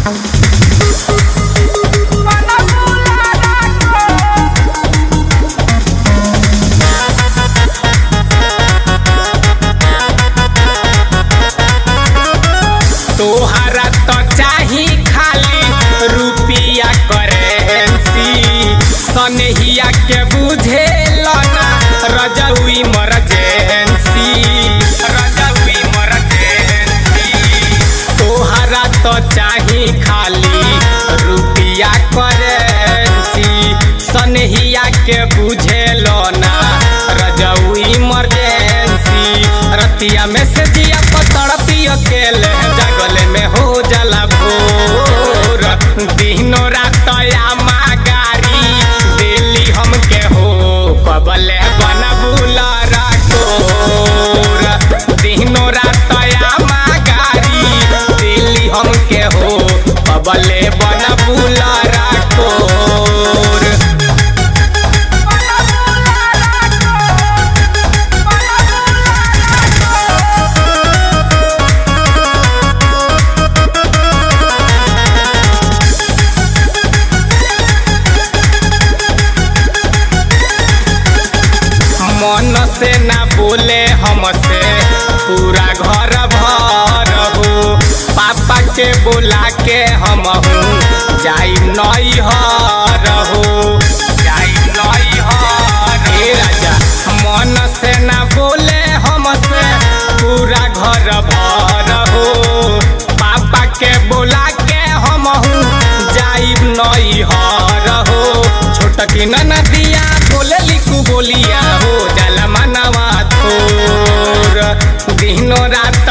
तोहरा तो चाही खाली रुपिया करेंसी सनहिया के बुझे लना रजऊ इमरजेंसी तोहरा तो चाही खाली रुपिया करेंसी सनहिया के बुझे लना रजऊ इमरजेंसी रतिया में से जिया पतड़ पियो के ले जगले में हो जाला भोर दिनो रात आमा गारी दिली हमके हो कबले बना बुला राकोर दिनो रात आमा गारी दिली हमके हो कबले बना बुला राकोर मन से ना बोले हमसे पूरा घर भर हो पापा के बोला के हम जाई नैहर हो हे राजा मन से ना बोले हमसे पूरा घर भर हो पापा के बोला के हम जाई नैहर हो छोटकी नदिया बोले लिखू बोलिया हो जल मनवा थोर दिनो रात